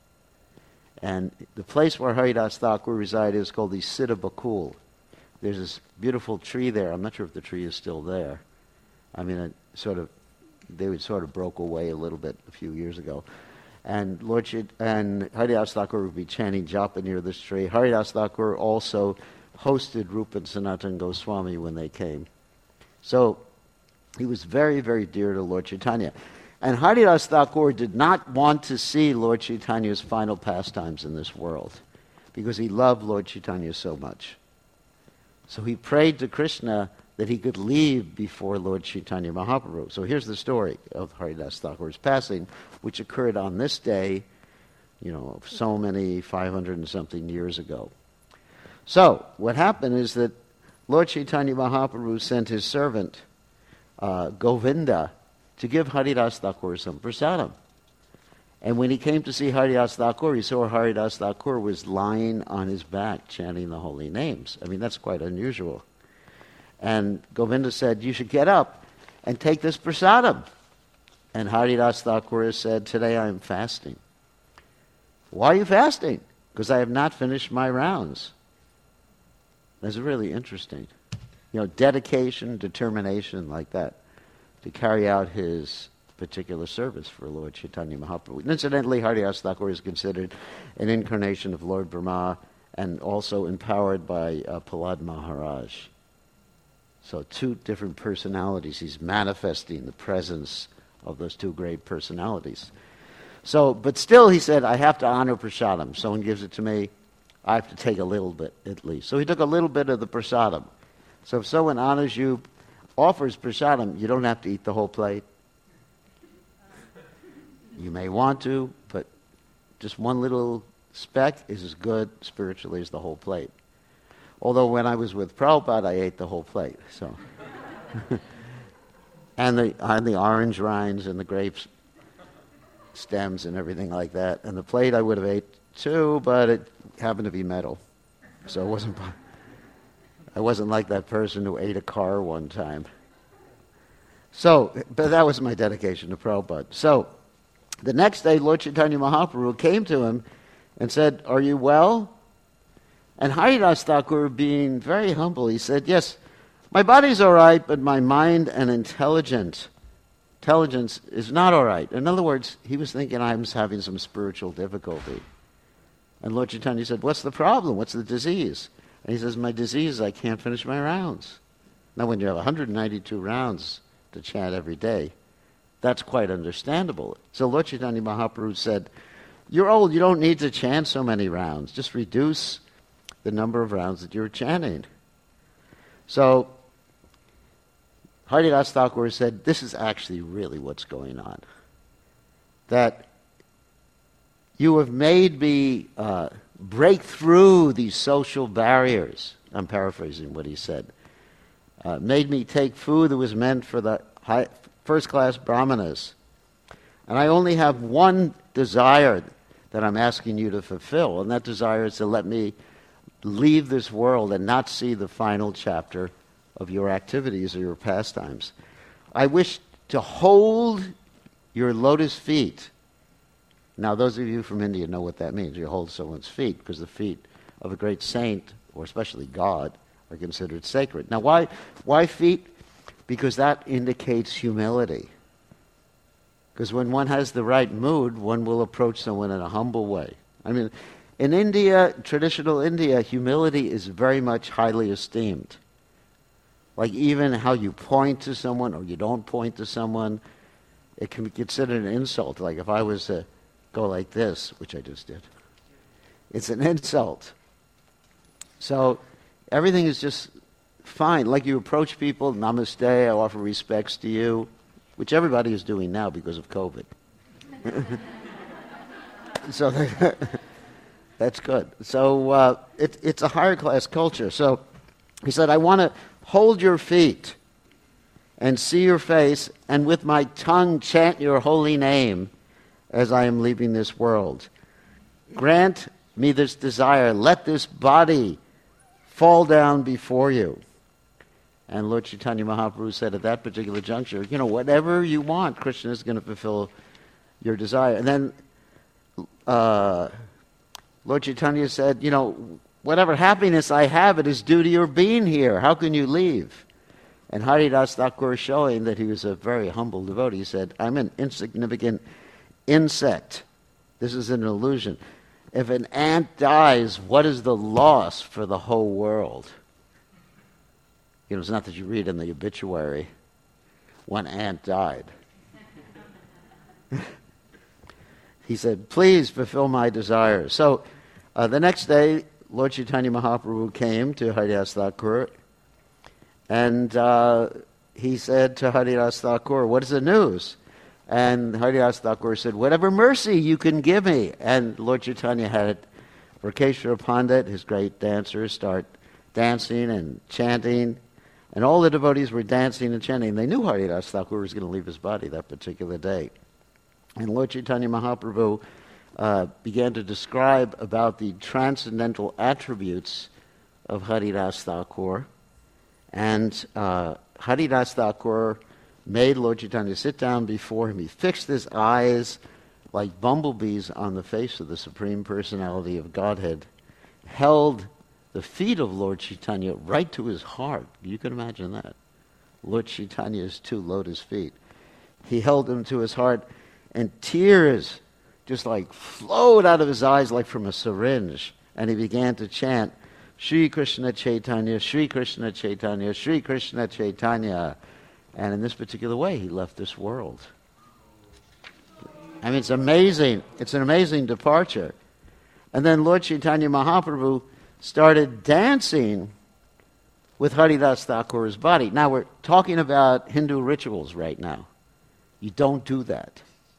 And the place where Haridas Thakur resided is called the Siddha Bakul. There's this beautiful tree there. I'm not sure if the tree is still there. I mean, it sort of, they would sort of broke away a little bit a few years ago. And Lord Chait- and Haridas Thakur would be chanting japa near this tree. Haridas Thakur also hosted Rupa and Sanatana Goswami when they came. So he was very, very dear to Lord Chaitanya. And Haridas Thakur did not want to see Lord Chaitanya's final pastimes in this world because he loved Lord Chaitanya so much. So he prayed to Krishna that he could leave before Lord Chaitanya Mahaprabhu. So here's the story of Haridas Thakur's passing, which occurred on this day, you know, so many, five hundred and something years ago. So what happened is that Lord Chaitanya Mahaprabhu sent his servant, uh, Govinda, to give Haridas Thakur some prasadam. And when he came to see Haridas Thakur, he saw Haridas Thakur was lying on his back chanting the holy names. I mean, that's quite unusual. And Govinda said, you should get up and take this prasadam. And Haridas Thakur said, today I am fasting. Why are you fasting? Because I have not finished my rounds. That's really interesting. You know, dedication, determination like that to carry out his particular service for Lord Chaitanya Mahaprabhu. And incidentally, Haridas Thakur is considered an incarnation of Lord Brahma and also empowered by uh, Prahlad Maharaj. So two different personalities. He's manifesting the presence of those two great personalities. So, but still he said, I have to honor prasadam. Someone gives it to me, I have to take a little bit at least. So he took a little bit of the prasadam. So if someone honors you, offers prasadam, you don't have to eat the whole plate. You may want to, but just one little speck is as good spiritually as the whole plate. Although when I was with Prabhupada, I ate the whole plate. So, and the and the orange rinds and the grapes stems and everything like that. And the plate I would have ate too, but it happened to be metal, so it wasn't. I wasn't like that person who ate a car one time. So, but that was my dedication to Prabhupada. So, the next day, Lord Chaitanya Mahaprabhu came to him and said, are you well? And Haridas Thakur, being very humble, he said, yes, my body's all right, but my mind and intelligence, intelligence is not all right. In other words, he was thinking I was having some spiritual difficulty. And Lord Chaitanya said, what's the problem? What's the disease? And he says, my disease is I can't finish my rounds. Now, when you have one hundred ninety-two rounds to chant every day, that's quite understandable. So Lord Chaitanya Mahaprabhu said, you're old, you don't need to chant so many rounds. Just reduce the number of rounds that you're chanting. So Haridas Thakur said, this is actually really what's going on. That you have made me uh, break through these social barriers. I'm paraphrasing what he said. Uh, made me take food that was meant for the high, first-class brahmanas. And I only have one desire that I'm asking you to fulfill, and that desire is to let me leave this world and not see the final chapter of your activities or your pastimes. I wish to hold your lotus feet. Now, those of you from India know what that means. You hold someone's feet because the feet of a great saint, or especially God, are considered sacred. Now, why, why feet? Because that indicates humility. Because when one has the right mood, one will approach someone in a humble way. I mean, in India, traditional India, humility is very much highly esteemed. Like even how you point to someone or you don't point to someone, it can be considered an insult. Like if I was to go like this, which I just did, it's an insult. So everything is just fine. Like you approach people, namaste, I offer respects to you, which everybody is doing now because of COVID. So that's good. So uh, it, it's a higher class culture. So he said, I want to hold your feet and see your face, and with my tongue chant your holy name as I am leaving this world. Grant me this desire. Let this body fall down before you. And Lord Chaitanya Mahaprabhu said at that particular juncture, you know, whatever you want, Krishna is going to fulfill your desire. And then uh, Lord Chaitanya said, you know, whatever happiness I have, it is due to your being here. How can you leave? And Haridas Thakur, showing that he was a very humble devotee, said, I'm an insignificant insect. This is an illusion. If an ant dies, what is the loss for the whole world? You know, it's not that you read in the obituary, one ant died. He said, please fulfill my desires. So uh, the next day, Lord Chaitanya Mahaprabhu came to Haridas Thakur, and uh, he said to Haridas Thakur, what is the news? And Haridas Thakur said, whatever mercy you can give me. And Lord Chaitanya had Rakeshwara Pandit, his great dancer, start dancing and chanting. And all the devotees were dancing and chanting. They knew Haridas Thakur was going to leave his body that particular day. And Lord Chaitanya Mahaprabhu uh, began to describe about the transcendental attributes of Haridas Thakur. And uh, Haridas Thakur made Lord Chaitanya sit down before him. He fixed his eyes like bumblebees on the face of the Supreme Personality of Godhead, held the feet of Lord Chaitanya right to his heart. You can imagine that. Lord Chaitanya's two lotus feet. He held them to his heart, and tears just like flowed out of his eyes like from a syringe. And he began to chant, Shri Krishna Chaitanya, Shri Krishna Chaitanya, Shri Krishna Chaitanya. And in this particular way, he left this world. I mean, it's amazing. It's an amazing departure. And then Lord Chaitanya Mahaprabhu started dancing with Haridas Thakur's body. Now, we're talking about Hindu rituals right now. You don't do that.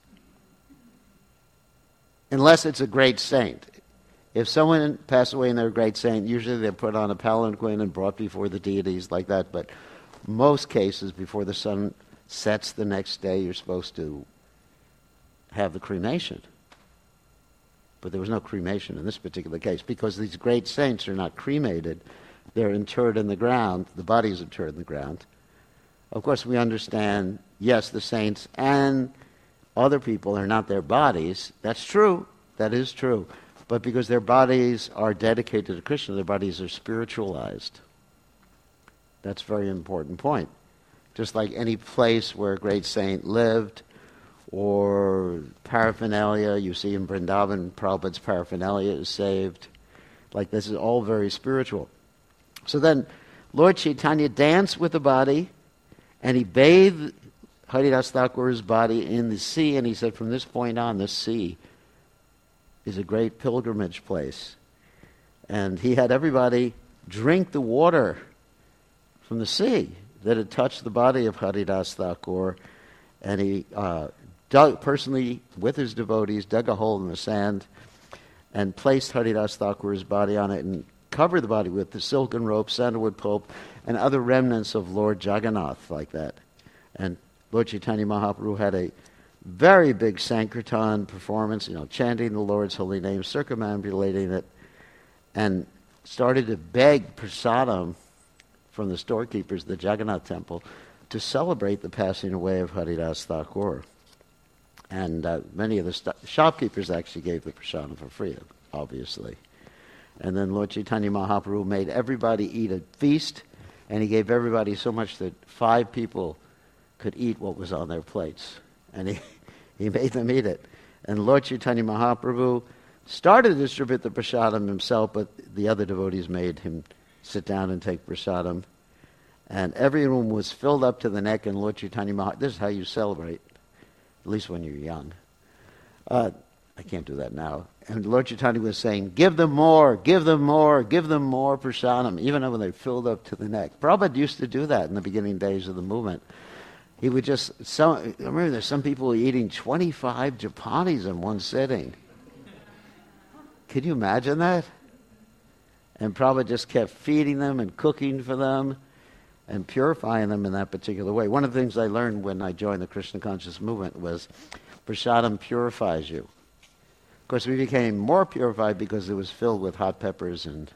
Unless it's a great saint. If someone passed away and they're a great saint, usually they're put on a palanquin and brought before the deities like that. But most cases, before the sun sets the next day, you're supposed to have the cremation. But there was no cremation in this particular case because these great saints are not cremated. They're interred in the ground. The body is interred in the ground. Of course, we understand, yes, the saints and other people are not their bodies. That's true. That is true. But because their bodies are dedicated to Krishna, their bodies are spiritualized. That's a very important point. Just like any place where a great saint lived, or paraphernalia, you see in Vrindavan, Prabhupada's paraphernalia is saved. Like this is all very spiritual. So then, Lord Chaitanya danced with the body, and he bathed Haridas Thakur's body in the sea, and he said, from this point on, the sea is a great pilgrimage place. And he had everybody drink the water from the sea that had touched the body of Haridas Thakur, and he uh, dug, personally, with his devotees, dug a hole in the sand and placed Haridas Thakur's body on it and covered the body with the silken rope, sandalwood pulp, and other remnants of Lord Jagannath like that. And Lord Chaitanya Mahaprabhu had a very big Sankirtan performance, you know, chanting the Lord's holy name, circumambulating it, and started to beg prasadam from the storekeepers of the Jagannath temple to celebrate the passing away of Haridas Thakur. And uh, many of the st- shopkeepers actually gave the prasadam for free, obviously. And then Lord Chaitanya Mahaprabhu made everybody eat a feast, and he gave everybody so much that five people could eat what was on their plates. And he, he made them eat it. And Lord Chaitanya Mahaprabhu started to distribute the prasadam himself, but the other devotees made him sit down and take prasadam. And every room was filled up to the neck, and Lord Chaitanya Mahaprabhu, this is how you celebrate, at least when you're young. Uh, I can't do that now. And Lord Chaitanya was saying, give them more, give them more, give them more prasadam, even when they filled up to the neck. Prabhupada used to do that in the beginning days of the movement. He would just, some, I remember there's some people eating twenty-five chapatis in one sitting. Can you imagine that? And Prabhupada just kept feeding them and cooking for them and purifying them in that particular way. One of the things I learned when I joined the Krishna Conscious Movement was prasadam purifies you. Of course, we became more purified because it was filled with hot peppers and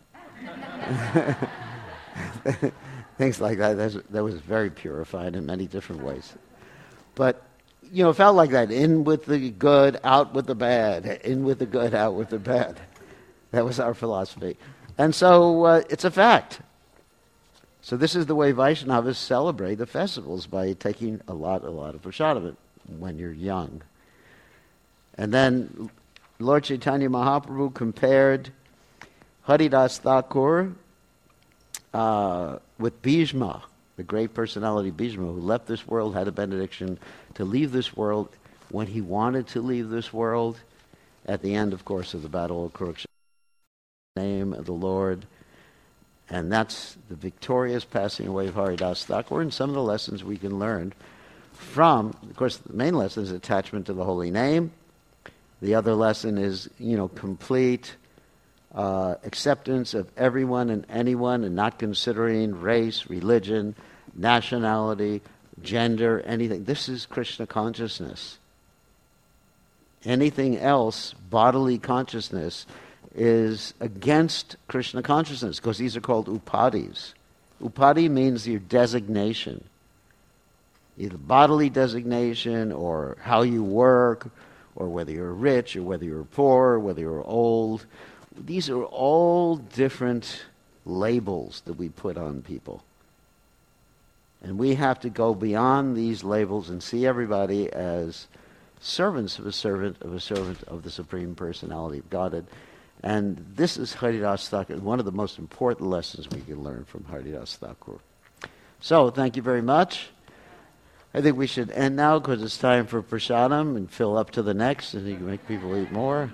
things like that. That was very purified in many different ways. But, you know, it felt like that. In with the good, out with the bad. In with the good, out with the bad. That was our philosophy. And so uh, it's a fact. So this is the way Vaishnavas celebrate the festivals, by taking a lot, a lot of prasadam when you're young. And then Lord Chaitanya Mahaprabhu compared Haridas Thakur uh, with Bhishma, the great personality Bhishma, who left this world, had a benediction to leave this world when he wanted to leave this world, at the end, of course, of the Battle of Kurukshetra, name of the Lord. And that's the victorious passing away of Haridas Thakur, and some of the lessons we can learn from, of course, the main lesson is attachment to the holy name. The other lesson is, you know, complete uh, acceptance of everyone and anyone, and not considering race, religion, nationality, gender, anything. This is Krishna consciousness. Anything else, bodily consciousness, is against Krishna consciousness, because these are called upadis. Upadi means your designation, either bodily designation or how you work, or whether you're rich or whether you're poor, or whether you're old. These are all different labels that we put on people. And we have to go beyond these labels and see everybody as servants of a servant of a servant of the Supreme Personality of Godhead. And this is Haridas Thakur, one of the most important lessons we can learn from Haridas Thakur. So, thank you very much. I think we should end now, because it's time for prasadam and fill up to the next, and you can make people eat more.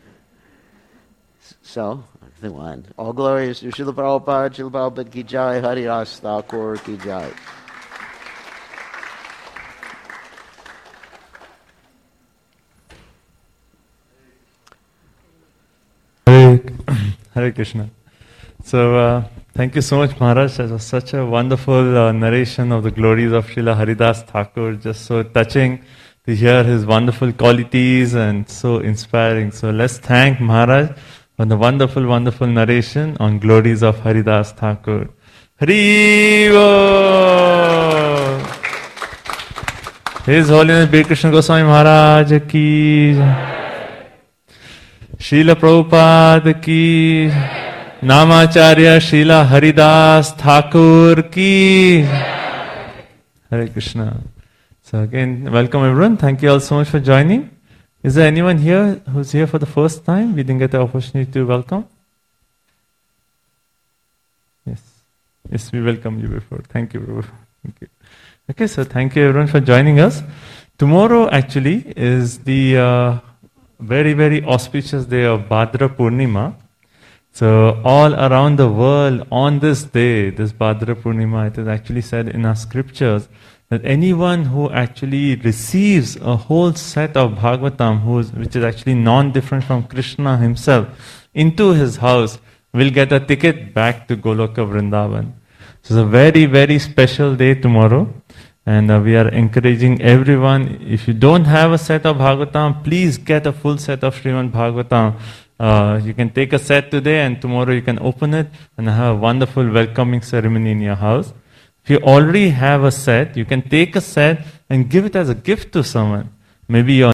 So, I think we'll end. All glories to Srila Prabhupada, Srila Prabhupada ki jai, Haridas Thakur ki jai. Hare, Hare Krishna. So, uh, thank you so much, Maharaj. That was such a wonderful uh, narration of the glories of Srila Haridas Thakur. Just so touching to hear his wonderful qualities and so inspiring. So, let's thank Maharaj for the wonderful, wonderful narration on glories of Haridas Thakur. Haribo! His Holiness Bhakti Krishna Goswami Maharaj ki jai. Srila Prabhupada ki, Namacharya Srila Haridas Thakur ki. Hare Krishna. So again, welcome everyone. Thank you all so much for joining. Is there anyone here who's here for the first time? We didn't get the opportunity to welcome. Yes. Yes, we welcome you before. Thank you, Prabhu. Thank you. Okay, so thank you everyone for joining us. Tomorrow actually is the uh, very, very auspicious day of Bhadra Purnima. So all around the world on this day, this Bhadra Purnima, it is actually said in our scriptures that anyone who actually receives a whole set of Bhagavatam, who is, which is actually non-different from Krishna himself, into his house, will get a ticket back to Goloka Vrindavan. So it's a very, very special day tomorrow. And uh, we are encouraging everyone, if you don't have a set of Bhagavatam, please get a full set of Srimad Bhagavatam. Uh, you can take a set today, and tomorrow you can open it and have a wonderful welcoming ceremony in your house. If you already have a set, you can take a set and give it as a gift to someone. Maybe your